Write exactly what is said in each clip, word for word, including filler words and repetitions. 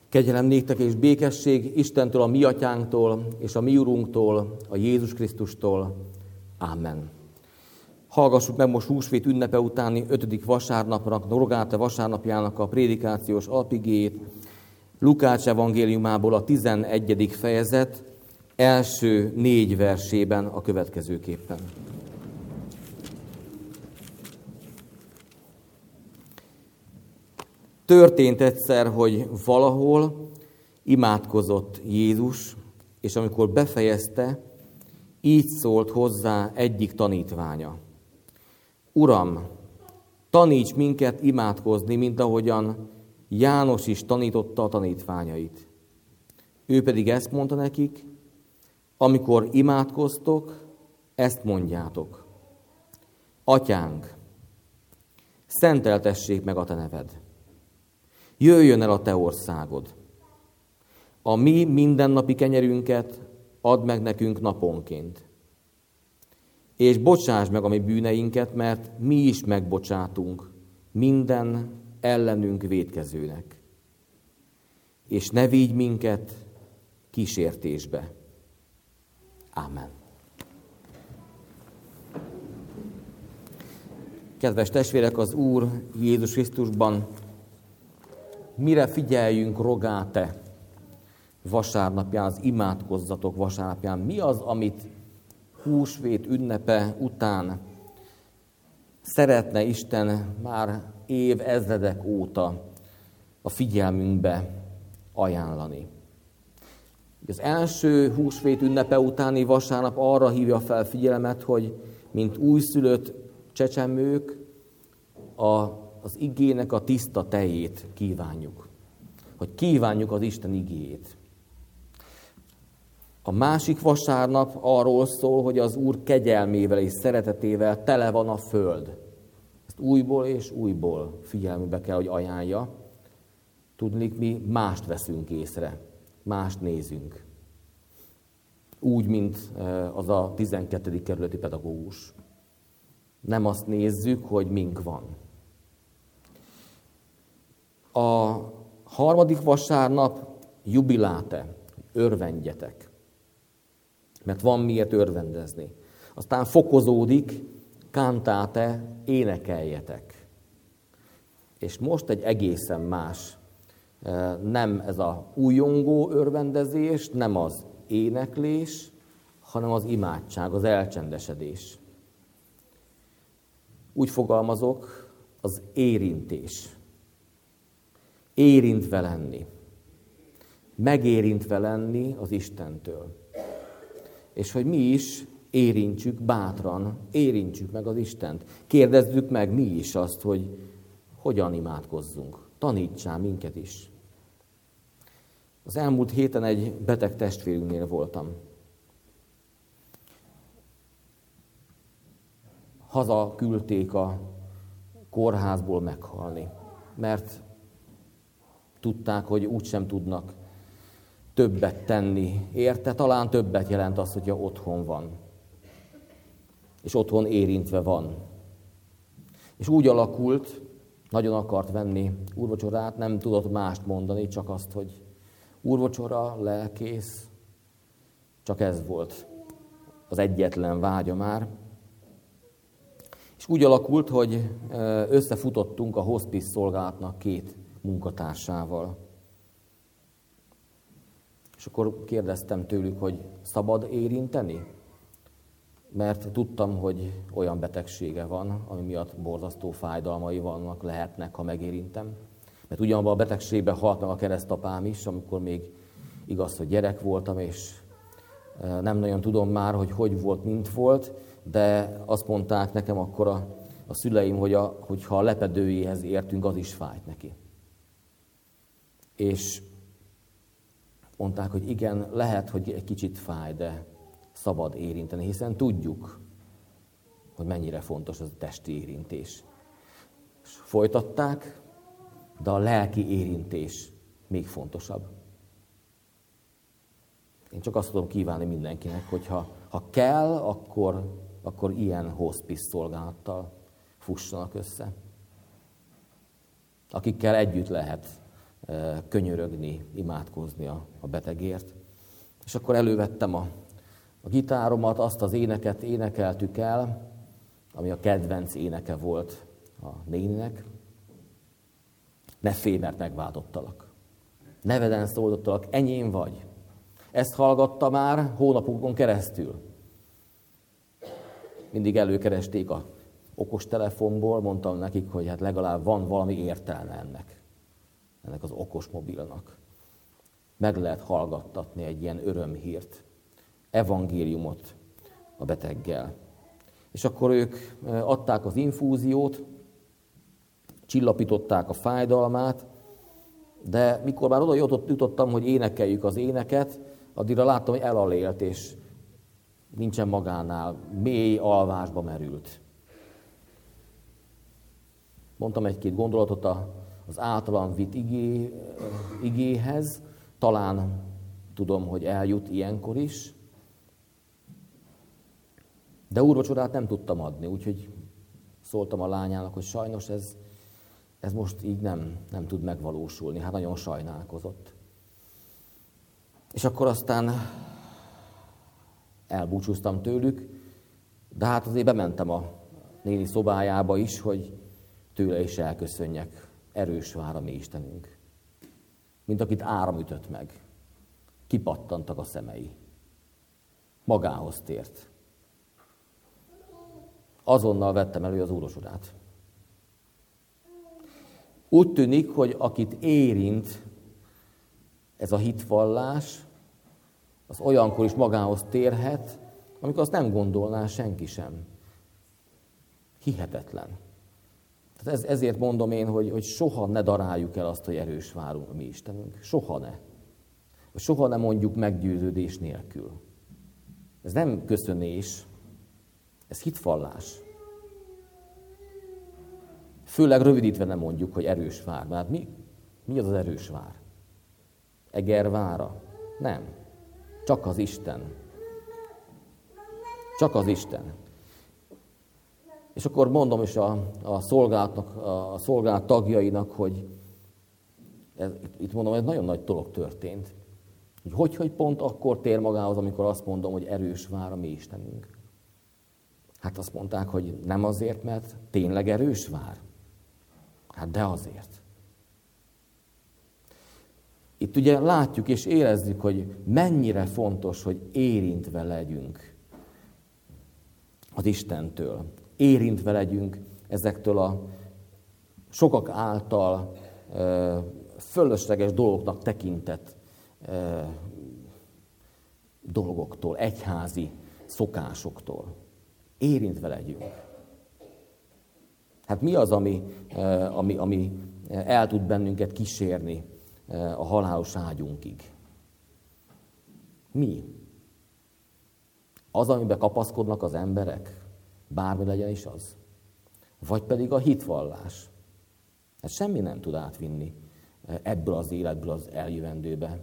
Kegyelem néktek és békesség Istentől, a mi atyánktól, és a mi Urunktól, a Jézus Krisztustól. Ámen. Hallgassuk meg most húsvét ünnepe utáni ötödik vasárnapnak, Norgáte vasárnapjának a prédikációs alpigéjét, Lukács evangéliumából a tizenegyedik fejezet első négy versében a következőképpen. Történt egyszer, hogy valahol imádkozott Jézus, és amikor befejezte, így szólt hozzá egyik tanítványa. Uram, taníts minket imádkozni, mint ahogyan János is tanította a tanítványait. Ő pedig ezt mondta nekik, amikor imádkoztok, ezt mondjátok. Atyánk, szenteltessék meg a te neved. Jöjjön el a te országod. A mi mindennapi kenyerünket add meg nekünk naponként. És bocsáss meg a mi bűneinket, mert mi is megbocsátunk minden ellenünk vétkezőnek. És ne vigy minket kísértésbe. Ámen. Kedves testvérek, az Úr Jézus Krisztusban, mire figyeljünk Rogáte vasárnapján, az imádkozzatok vasárnapján? Mi az, amit húsvét ünnepe után szeretne Isten már évezredek óta a figyelmünkbe ajánlani? Az első húsvét ünnepe utáni vasárnap arra hívja fel figyelmet, hogy mint újszülött csecsemők a az igének a tiszta tejét kívánjuk. Hogy kívánjuk az Isten igéjét. A másik vasárnap arról szól, hogy az Úr kegyelmével és szeretetével tele van a föld. Ezt újból és újból figyelmübe kell, hogy ajánlja. Tudnék, mi mást veszünk észre, mást nézünk. Úgy, mint az a tizenkettedik kerületi pedagógus. Nem azt nézzük, hogy mink van. A harmadik vasárnap jubiláte, örvendjetek, mert van miért örvendezni. Aztán fokozódik, kantáte, énekeljetek. És most egy egészen más, nem ez a újongó örvendezés, nem az éneklés, hanem az imádság, az elcsendesedés. Úgy fogalmazok, az érintés. Érintve lenni. Megérintve lenni az Istentől. És hogy mi is érintsük bátran, érintsük meg az Istent. Kérdezzük meg mi is azt, hogy hogyan imádkozzunk. Tanítsál minket is. Az elmúlt héten egy beteg testvérünknél voltam. Haza küldték a kórházból meghalni, mert tudták, hogy úgysem tudnak többet tenni érte. Talán többet jelent az, hogyha otthon van. És otthon érintve van. És úgy alakult, nagyon akart venni úrvacsorát, nem tudott mást mondani, csak azt, hogy úrvacsora, lelkész, csak ez volt az egyetlen vágya már. És úgy alakult, hogy összefutottunk a hospice szolgálatnak két munkatársával. És akkor kérdeztem tőlük, hogy szabad érinteni? Mert tudtam, hogy olyan betegsége van, ami miatt borzasztó fájdalmai vannak, lehetnek, ha megérintem. Mert ugyanabban a betegségben halt meg a keresztapám is, amikor még igaz, hogy gyerek voltam, és nem nagyon tudom már, hogy hogy volt, mint volt, de azt mondták nekem akkor a, a szüleim, hogy a, hogyha a lepedőjéhez értünk, az is fájt neki. És mondták, hogy igen, lehet, hogy egy kicsit fáj, de szabad érinteni, hiszen tudjuk, hogy mennyire fontos az a testi érintés. És folytatták, de a lelki érintés még fontosabb. Én csak azt tudom kívánni mindenkinek, hogy ha, ha kell, akkor, akkor ilyen hospice szolgálattal fussanak össze. Akikkel együtt lehet könyörögni, imádkozni a, a betegért. És akkor elővettem a, a gitáromat, azt az éneket énekeltük el, ami a kedvenc éneke volt a néninek. Ne félj, mert megváltottalak. Neveden szóltottalak, enyém vagy. Ezt hallgatta már hónapokon keresztül. Mindig előkeresték a okostelefonból, mondtam nekik, hogy hát legalább van valami értelme ennek, ennek az okos mobilnak. Meg lehet hallgattatni egy ilyen örömhírt, evangéliumot a beteggel. És akkor ők adták az infúziót, csillapították a fájdalmát, de mikor már oda jutottam, hogy énekeljük az éneket, addigra láttam, hogy elalélt, és nincsen magánál, mély alvásba merült. Mondtam egy-két gondolatot az általam vitt igé, igéhez, talán tudom, hogy eljut ilyenkor is, de úrvacsorát nem tudtam adni, úgyhogy szóltam a lányának, hogy sajnos ez, ez most így nem, nem tud megvalósulni. Hát nagyon sajnálkozott. És akkor aztán elbúcsúztam tőlük, de hát azért bementem a néni szobájába is, hogy tőle is elköszönjek. Erős vár a mi Istenünk. Mint akit áram ütött meg. Kipattantak a szemei. Magához tért. Azonnal vettem elő az úrvacsorát. Úgy tűnik, hogy akit érint ez a hitvallás, az olyankor is magához térhet, amikor azt nem gondolná senki sem. Hihetetlen. Tehát ez, ezért mondom én, hogy, hogy soha ne daráljuk el azt, hogy erős várunk a mi Istenünk. Soha ne. Soha ne mondjuk meggyőződés nélkül. Ez nem köszönés, ez hitvallás. Főleg rövidítve nem mondjuk, hogy erős vár. Mert mi, mi az az erős vár? Egervára? Nem. Csak az Isten. Csak az Isten. És akkor mondom is a, a, szolgálatnak, a szolgálat tagjainak, hogy ez, itt mondom, ez nagyon nagy dolog történt. Hogy, hogy hogy pont akkor tér magához, amikor azt mondom, hogy erős vár a mi Istenünk. Hát azt mondták, hogy nem azért, mert tényleg erős vár. Hát de azért. Itt ugye látjuk és érezzük, hogy mennyire fontos, hogy érintve legyünk az Istentől. Érintve legyünk ezektől a sokak által e, fölösleges dolgoknak tekintett e, dolgoktól, egyházi szokásoktól. Érintve legyünk. Hát mi az, ami, e, ami, ami el tud bennünket kísérni e, a halálos ágyunkig? Mi? Az, amiben kapaszkodnak az emberek? Bármi legyen is az. Vagy pedig a hitvallás. Hát semmi nem tud átvinni ebből az életből az eljövendőbe.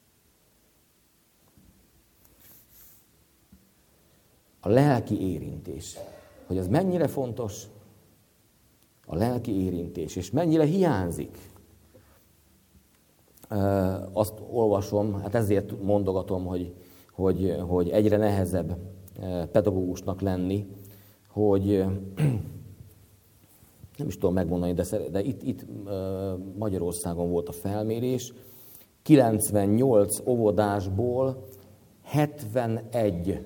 A lelki érintés. Hogy ez mennyire fontos? A lelki érintés. És mennyire hiányzik? Azt olvasom, hát ezért mondogatom, hogy, hogy, hogy egyre nehezebb pedagógusnak lenni, hogy nem is tudom megmondani, de, de itt, itt Magyarországon volt a felmérés, kilencvennyolc óvodásból hetvenegy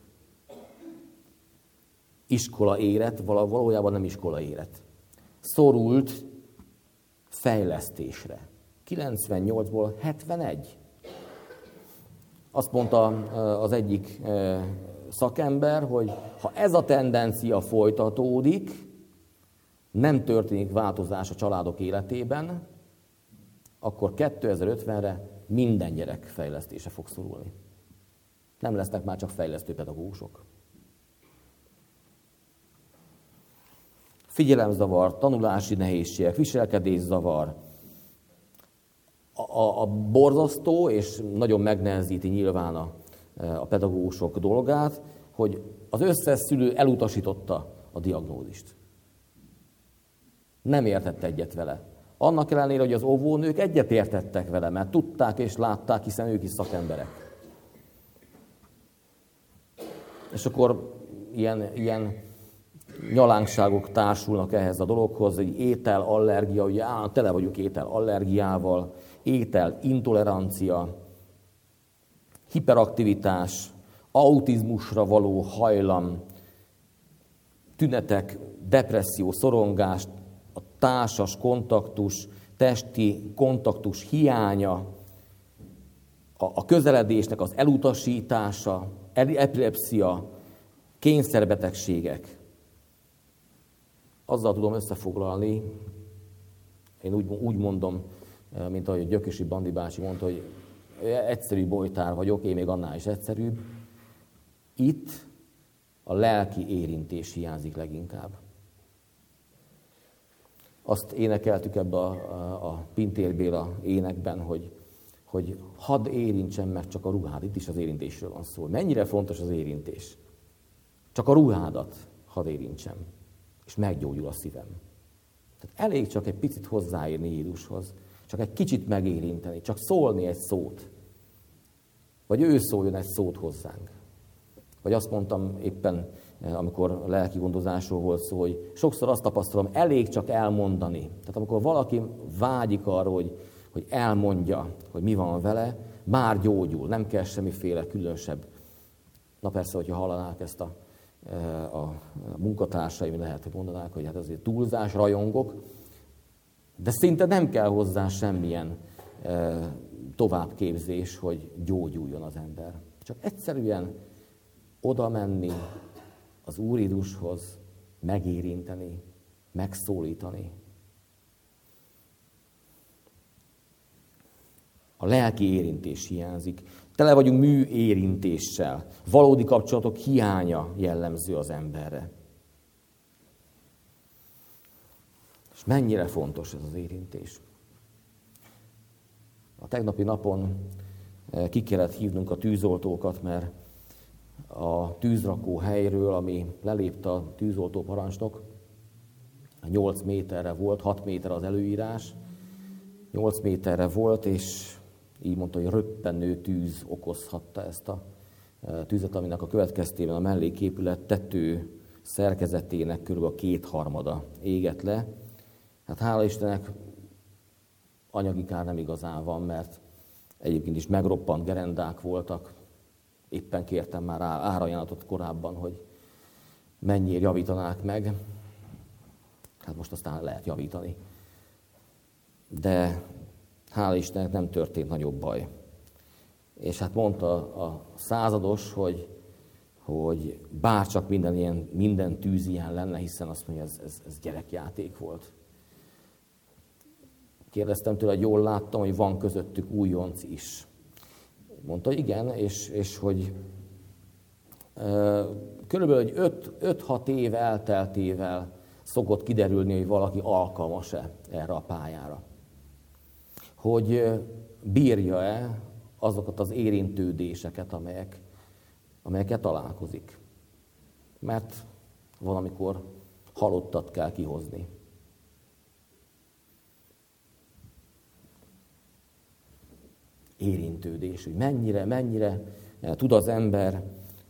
iskola érett, valójában nem iskola érett. Szorult fejlesztésre. kilencvennyolcból hetvenegy. Azt mondta az egyik szakember, hogy ha ez a tendencia folytatódik, nem történik változás a családok életében, akkor kétezer-ötvenre minden gyerek fejlesztése fog szorulni. Nem lesznek már csak fejlesztő pedagógusok. Figyelemzavar, tanulási nehézségek, viselkedészavar. A, a, a borzasztó, és nagyon megnehezíti nyilván a, a pedagógusok dolgát, hogy az összes szülő elutasította a diagnózist. Nem értett egyet vele. Annak ellenére, hogy az óvónők egyetértettek vele, mert tudták és látták, hiszen ők is szakemberek. És akkor ilyen, ilyen nyalánkságok társulnak ehhez a dologhoz, egy ételallergia, ugye á, tele vagyunk ételallergiával, ételintolerancia, hiperaktivitás, autizmusra való hajlam, tünetek, depresszió, szorongás, a társas kontaktus, testi kontaktus hiánya, a, a közeledésnek az elutasítása, epilepszia, kényszerbetegségek. Azzal tudom összefoglalni, én úgy, úgy mondom, mint ahogy Gyökösi Bandi bácsi mondta, hogy egyszerű bolytár vagyok, én még annál is egyszerűbb. Itt a lelki érintés hiányzik leginkább. Azt énekeltük ebbe a, a, a Pintér Béla énekben, hogy, hogy hadd érintsem meg csak a ruhád. Itt is az érintésről van szó. Mennyire fontos az érintés? Csak a ruhádat hadd érintsem, és meggyógyul a szívem. Tehát elég csak egy picit hozzáérni Jézushoz, csak egy kicsit megérinteni, csak szólni egy szót. Vagy ő szóljon egy szót hozzánk. Vagy azt mondtam éppen, amikor a lelki gondozásról volt szó, hogy sokszor azt tapasztalom, elég csak elmondani. Tehát amikor valaki vágyik arra, hogy, hogy elmondja, hogy mi van vele, már gyógyul, nem kell semmiféle különösebb. Na persze, hogyha hallanák ezt a, a munkatársaim, lehet, hogy mondanák, hogy hát azért túlzás, rajongok, de szinte nem kell hozzá semmilyen továbbképzés, hogy gyógyuljon az ember. Csak egyszerűen oda menni az Úr Jézushoz, megérinteni, megszólítani. A lelki érintés hiányzik. Tele vagyunk mű érintéssel. Valódi kapcsolatok hiánya jellemző az emberre. És mennyire fontos ez az érintés. A tegnapi napon ki kellett hívnunk a tűzoltókat, mert a tűzrakó helyről, ami lelépte a tűzoltó parancsnok, nyolc méterre volt, hat méter az előírás, nyolc méterre volt, és így mondta, hogy röppenő tűz okozhatta ezt a tüzet, aminek a következtében a melléképület tető szerkezetének körülbelül a kétharmada égett le. Hát hála Istennek anyagi kár nem igazán van, mert egyébként is megroppant gerendák voltak. Éppen kértem már árajánlatot korábban, hogy mennyire javítanák meg. Hát most aztán lehet javítani. De hála Istennek nem történt nagyobb baj. És hát mondta a százados, hogy, hogy bárcsak minden, ilyen, minden tűz ilyen lenne, hiszen azt mondja, ez, ez, ez gyerekjáték volt. Kérdeztem tőle, hogy jól láttam, hogy van közöttük újonc is. Mondta, igen, és, és hogy e, körülbelül egy öt-hat év elteltével szokott kiderülni, hogy valaki alkalmas-e erre a pályára. Hogy bírja-e azokat az érintődéseket, amelyek, amelyeket találkozik. Mert valamikor halottat kell kihozni. Érintődés, hogy mennyire, mennyire tud az ember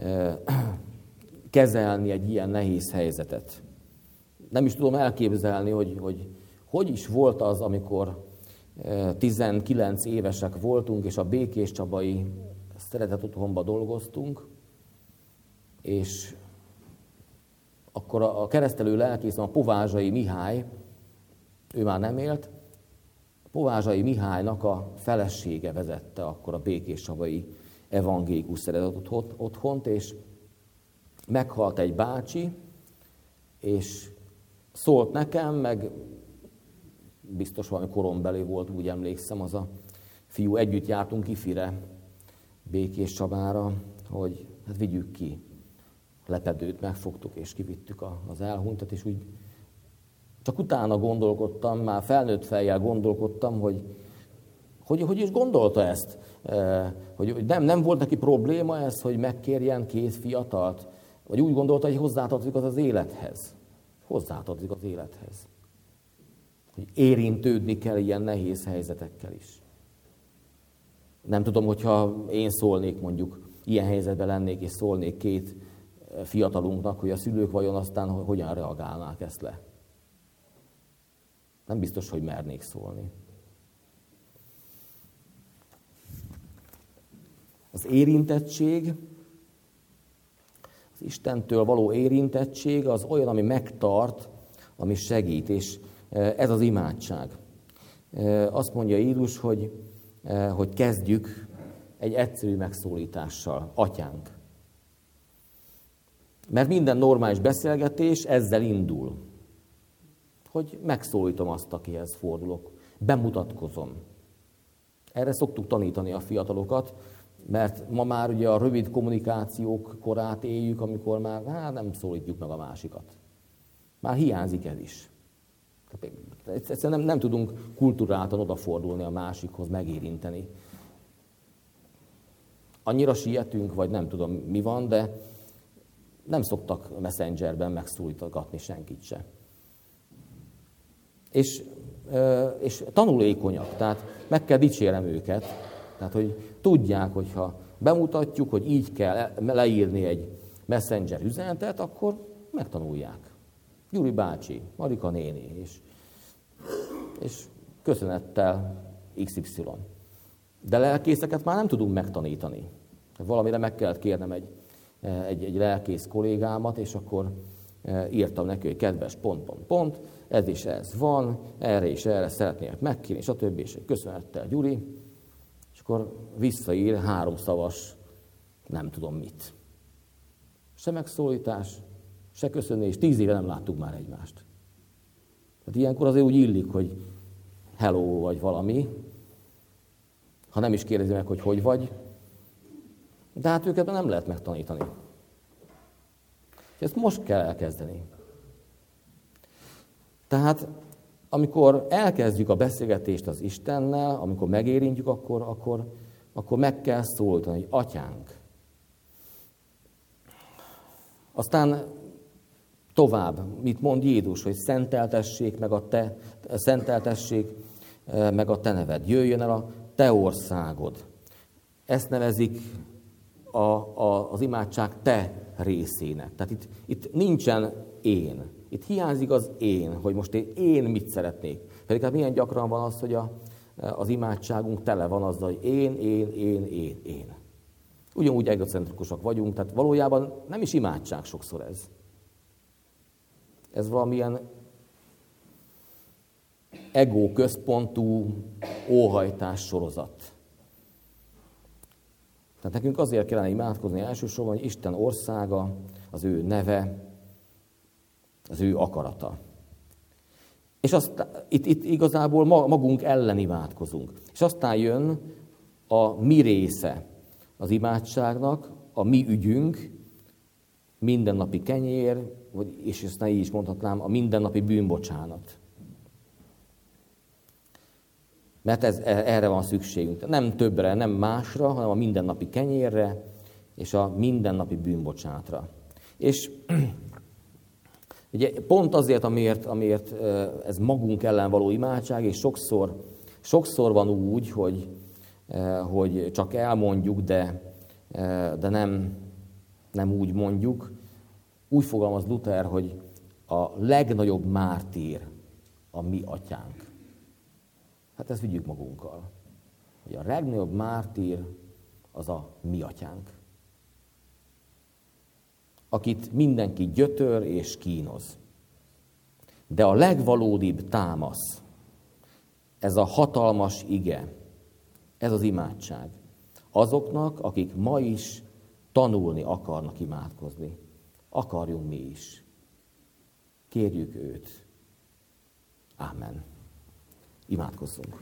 kezelni egy ilyen nehéz helyzetet. Nem is tudom elképzelni, hogy hogy, hogy is volt az, amikor tizenkilenc évesek voltunk, és a Békéscsabai Szeretett Otthonba dolgoztunk, és akkor a keresztelő lelkészem, a Povázsai Mihály, ő már nem élt, a Povázsai Mihálynak a felesége vezette akkor a Békéscsabai Evangélikus Szeretett Otthont, és meghalt egy bácsi, és szólt nekem, meg biztos valami korombeli volt, úgy emlékszem, az a fiú, együtt jártunk ifire, Békéscsabára, hogy hát vigyük ki. Lepedőt megfogtuk, és kivittük az elhunytat, és úgy csak utána gondolkodtam, már felnőtt fejjel gondolkodtam, hogy hogy, hogy is gondolta ezt, hogy nem, nem volt neki probléma ez, hogy megkérjen két fiatalt, vagy úgy gondolta, hogy hozzátartozik az az élethez. Hozzátartozik az élethez. hogy érintődni kell ilyen nehéz helyzetekkel is. Nem tudom, hogyha én szólnék mondjuk, ilyen helyzetben lennék, és szólnék két fiatalunknak, hogy a szülők vajon aztán hogyan reagálnák ezt le. Nem biztos, hogy mernék szólni. Az érintettség, az Istentől való érintettség az olyan, ami megtart, ami segít, és ez az imádság. Azt mondja Jézus, hogy, hogy kezdjük egy egyszerű megszólítással, atyánk. Mert minden normális beszélgetés ezzel indul, hogy megszólítom azt, akihez fordulok, bemutatkozom. Erre szoktuk tanítani a fiatalokat, mert ma már ugye a rövid kommunikációk korát éljük, amikor már hát nem szólítjuk meg a másikat. Már hiányzik ez is. Egyszerűen nem, nem tudunk kulturáltan odafordulni a másikhoz, megérinteni. Annyira sietünk, vagy nem tudom mi van, de nem szoktak Messengerben megszólítgatni senkit se. És, és tanulékonyak, tehát meg kell dicsérem őket, tehát hogy tudják, hogyha bemutatjuk, hogy így kell leírni egy Messenger üzenetet, akkor megtanulják. Gyuri bácsi, Marika néni, és, és köszönettel iksz ipszilon. De lelkészeket már nem tudunk megtanítani. Valamire meg kellett kérnem egy, egy, egy lelkész kollégámat, és akkor írtam neki, hogy kedves pont, pont, pont, ez is ez van, erre és erre szeretnék megkérni, és a többi, és köszönettel Gyuri, és akkor visszaír három szavas, nem tudom mit. Se megszólítás, se köszönés, tíz éve nem láttuk már egymást. Tehát ilyenkor azért úgy illik, hogy hello vagy valami, ha nem is kérdezi meg, hogy hogy vagy, de hát őket nem lehet megtanítani. Ezt most kell elkezdeni. Tehát amikor elkezdjük a beszélgetést az Istennel, amikor megérintjük, akkor, akkor, akkor meg kell szólítani, hogy atyánk. Aztán tovább, mit mond Jézus, hogy szenteltessék meg a te, szenteltessék meg a te neved. Jöjjön el a te országod. Ezt nevezik a, a, az imádság te részének. Tehát itt, itt nincsen én. Itt hiányzik az én, hogy most én, én mit szeretnék. Pedig hát milyen gyakran van az, hogy a, az imádságunk tele van azzal, hogy én, én, én, én, én. Ugyanúgy egocentrikusak vagyunk, tehát valójában nem is imádság sokszor ez. Ez valamilyen ego központú óhajtás sorozat. Tehát nekünk azért kellene imádkozni elsősorban, hogy Isten országa, az ő neve, az ő akarata. És azt, itt, itt igazából magunk ellen imádkozunk. És aztán jön a mi része az imádságnak, a mi ügyünk, mindennapi kenyér, vagy, és aztán így is mondhatnám, a mindennapi bűnbocsánat. Mert ez, erre van szükségünk. Nem többre, nem másra, hanem a mindennapi kenyérre és a mindennapi bűnbocsánatra. És ugye pont azért, amiért, amiért ez magunk ellen való imádság, és sokszor, sokszor van úgy, hogy, hogy csak elmondjuk, de, de nem, nem úgy mondjuk. Úgy fogalmaz Luther, hogy a legnagyobb mártír a mi atyánk. Hát ezt vigyük magunkkal. Hogy a legnagyobb mártír az a mi atyánk. Akit mindenki gyötör és kínoz. De a legvalódibb támasz, ez a hatalmas ige, ez az imádság. Azoknak, akik ma is tanulni akarnak imádkozni. Akarjunk mi is. Kérjük őt. Ámen. Imádkozzunk.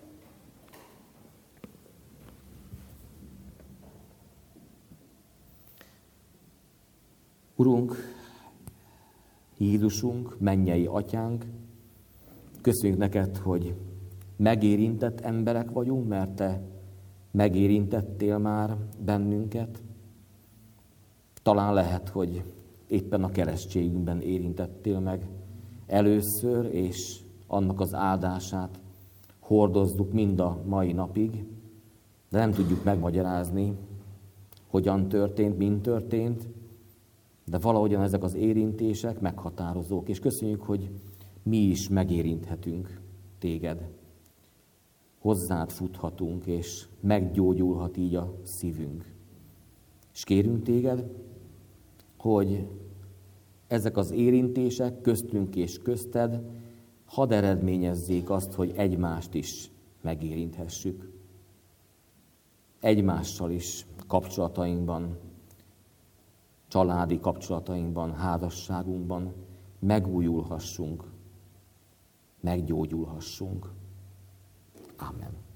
Urunk, Jézusunk, mennyei atyánk, köszönjük neked, hogy megérintett emberek vagyunk, mert te megérintettél már bennünket. Talán lehet, hogy éppen a keresztségünkben érintettél meg először, és annak az áldását hordozzuk mind a mai napig, de nem tudjuk megmagyarázni, hogyan történt, mint történt, de valahogyan ezek az érintések meghatározók, és köszönjük, hogy mi is megérinthetünk téged. Hozzád futhatunk, és meggyógyulhat így a szívünk. És kérünk téged, hogy ezek az érintések köztünk és közted hadd eredményezzék azt, hogy egymást is megérinthessük. Egymással is kapcsolatainkban, családi kapcsolatainkban, házasságunkban megújulhassunk, meggyógyulhassunk. Amen.